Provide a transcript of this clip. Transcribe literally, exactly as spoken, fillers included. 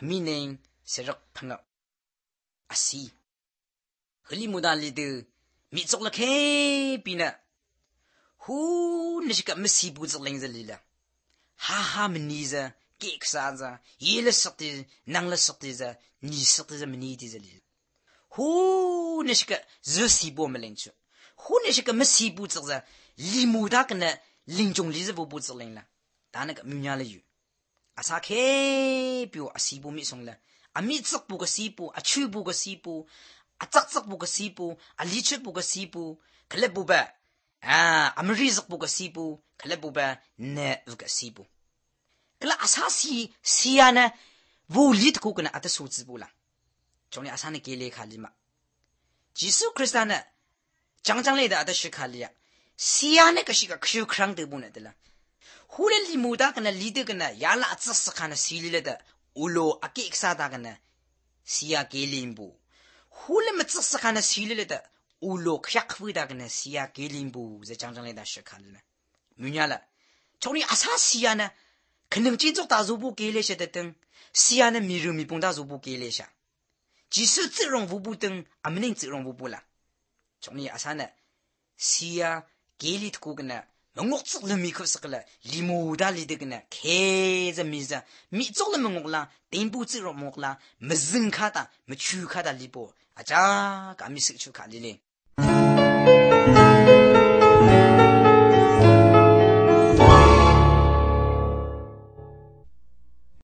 米呢是肉朋友啊西和里木达里的米做了开比呢呼那是个没西不子领子里了哈哈么你着给个啥子一了说的能了说的着你说的着么你的着里呼那是个热西不么领去呼那是个没西不子着里木达个呢领中里子不不子领了但那个米伢了有啊啥开比我啊西部米送了啊米做不个西部啊去不个西部啊扎扎不个西部啊里去不个西部可来不吧啊啊么日子不个西部可来不吧那不个西部可来啊啥西西啊呢无理的个个呢啊的数字不啦从你啊啥呢给你看里嘛耶稣基督呢讲讲来的啊的是看里啊西啊那个是个口腔的不呢的啦后来里木达个呢里头个呢亚拉只是看了西里来的乌罗阿给啥大个呢西亚给林布后来么只是看了西里来的乌罗克亚回答个呢西亚给林布在讲讲来的是看了呢明年了从你阿啥西亚呢可能建筑大รูป给了些的灯西亚呢米肉米蹦大รูป给了些即使自容不不灯阿没能自容不不了从你阿啥呢西亚给里头个呢我做了米可是个了，里木达里的个呢，开着米着，米做了么我啦，顶部自肉么啦，没人看的，没去看的里波，啊，这个米是去看的嘞。